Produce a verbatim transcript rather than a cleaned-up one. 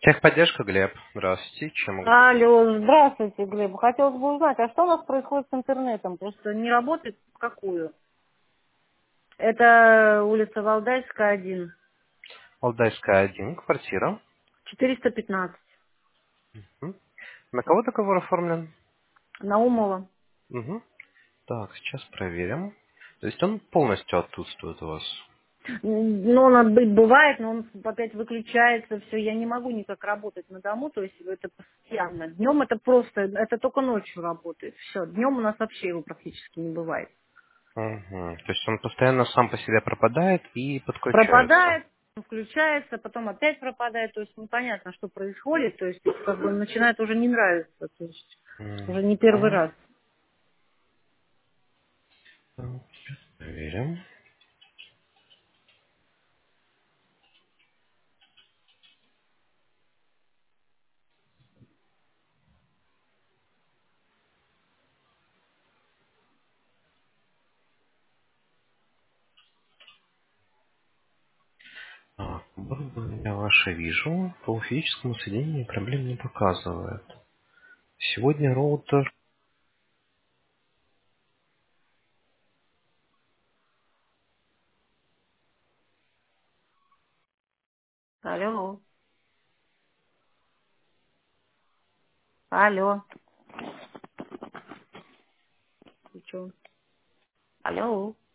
Техподдержка, Глеб. Здравствуйте. Чем могу помочь? Алло, здравствуйте, Глеб. Хотелось бы узнать, а что у нас происходит с интернетом? Просто не работает в какую? Это улица Валдайская, один, Валдайская, один, квартира. четыреста пятнадцать. Мгм. На кого договор оформлен? Наумова. Мгм. Так, сейчас проверим. То есть он полностью отсутствует у вас? Ну, он отбыть бывает, но он опять выключается, все. Я не могу никак работать на дому, то есть это постоянно. Днем это просто, это только ночью работает. Все, днем у нас вообще его практически не бывает. Мгм. То есть он постоянно сам по себе пропадает и подключается? Пропадает, включается, потом опять пропадает, то есть непонятно, что происходит, то есть как бы начинает уже не нравиться, то есть уже не первый Мгм. раз. Так, проверим. Так, оборудование я ваше вижу. По физическому соединению проблем не показывает. Сегодня роутер... Алло, алло, ты чё? Алло.